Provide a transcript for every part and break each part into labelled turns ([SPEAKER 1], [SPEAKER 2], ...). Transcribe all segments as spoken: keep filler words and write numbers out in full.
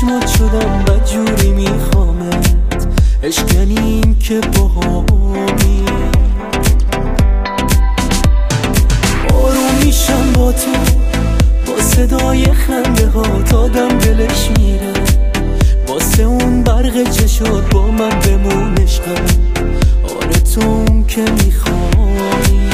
[SPEAKER 1] چشمات شدم بدجوری میخوامت، عشق یعنی این که باهامی. آروم میشم با تو، با صدای خنده هات آدم دلش میره، واسه اون برق چشات با من بمون عشقم. آره تو اون که میخوایی،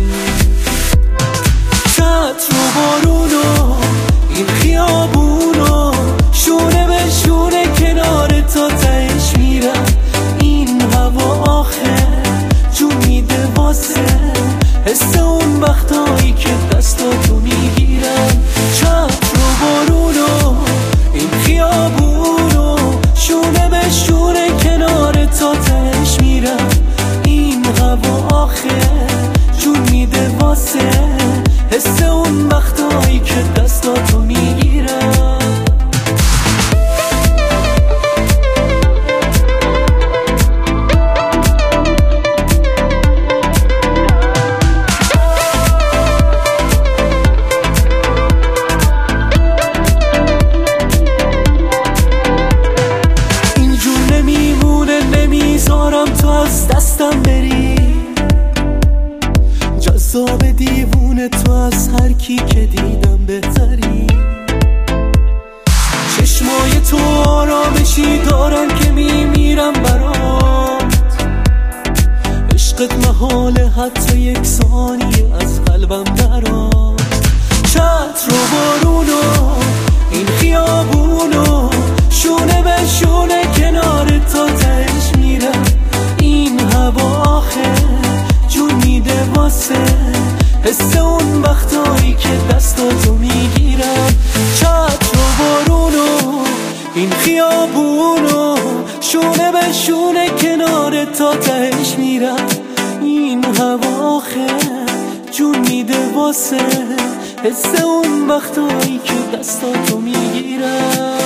[SPEAKER 1] چتر و بارونو این خیابونو شونه به شونه کنار تا تهش میرم. این هوا آخه جون میده واسه حس اون وقتایی که دستاتو میگیرم. چتر و بارونو این خیابونو شونه به شونه کنار تا تهش میرم. این هوا آخه جون میده واسه حس اون وقتایی که دستاتو میگیرم. اینجور نمیمونه، نمیذارم تو از دستم بری. جذاب دیوونه تو از هر کی که دیدم بهتری. چشمای تو آرامشی دارن که میمیرم برات. عشقت محاله حتی یک ثانیه از قلبم درات. چتر و بارونو این خیابونو شونه به شونه کنار تا تهش میرم. این هوا آخه جون میده واسه حس اون وقتایی که دستاتو میگیرم. چتر و بارونو این خیابونو شونه به شونه کنار تا تهش میرم. این هوا آخه جون میده واسه حس اون وقتایی که دستاتو میگیرم.